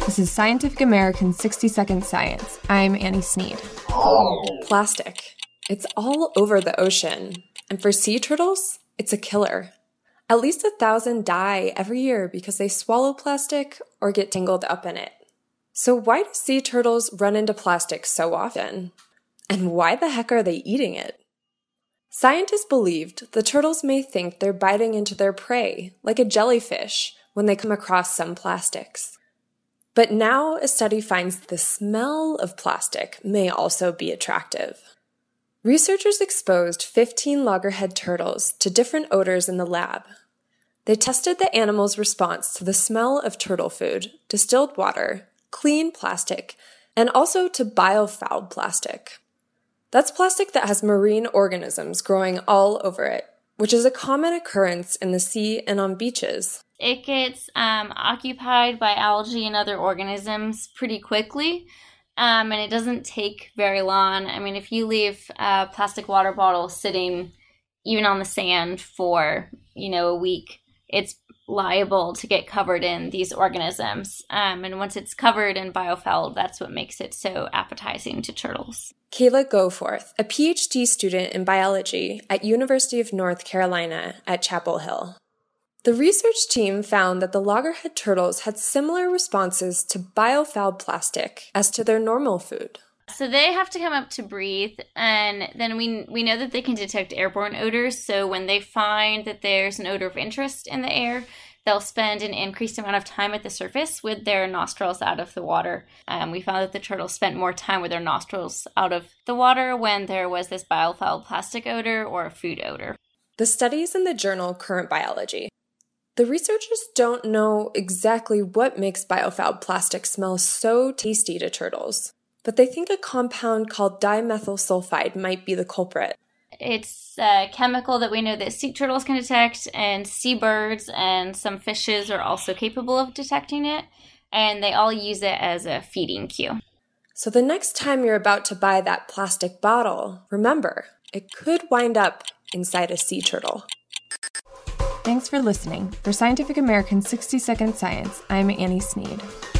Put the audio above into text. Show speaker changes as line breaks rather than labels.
This is Scientific American's 60-Second Science. I'm Annie Sneed.
Plastic. It's all over the ocean. And for sea turtles, it's a killer. At least 1,000 die every year because they swallow plastic or get tangled up in it. So why do sea turtles run into plastic so often? And why the heck are they eating it? Scientists believed the turtles may think they're biting into their prey, like a jellyfish, when they come across some plastics. But now a study finds the smell of plastic may also be attractive. Researchers exposed 15 loggerhead turtles to different odors in the lab. They tested the animals' response to the smell of turtle food, distilled water, clean plastic, and also to biofouled plastic. That's plastic that has marine organisms growing all over it, which is a common occurrence in the sea and on beaches.
It gets occupied by algae and other organisms pretty quickly, and it doesn't take very long. I mean, if you leave a plastic water bottle sitting even on the sand for, a week, it's liable to get covered in these organisms. And once it's covered in biofoul, that's what makes it so appetizing to turtles.
Kayla Goforth, a PhD student in biology at University of North Carolina at Chapel Hill. The research team found that the loggerhead turtles had similar responses to biofoul plastic as to their normal food.
So they have to come up to breathe, and then we know that they can detect airborne odors. So when they find that there's an odor of interest in the air, they'll spend an increased amount of time at the surface with their nostrils out of the water. We found that the turtles spent more time with their nostrils out of the water when there was this biofoul plastic odor or a food odor.
The study's in the journal Current Biology. The researchers don't know exactly what makes biofoul plastic smell so tasty to turtles, but they think a compound called dimethyl sulfide might be the culprit.
It's a chemical that we know that sea turtles can detect, and seabirds and some fishes are also capable of detecting it, and they all use it as a feeding cue.
So the next time you're about to buy that plastic bottle, remember, it could wind up inside a sea turtle.
Thanks for listening. For Scientific American's 60-Second Science, I'm Annie Sneed.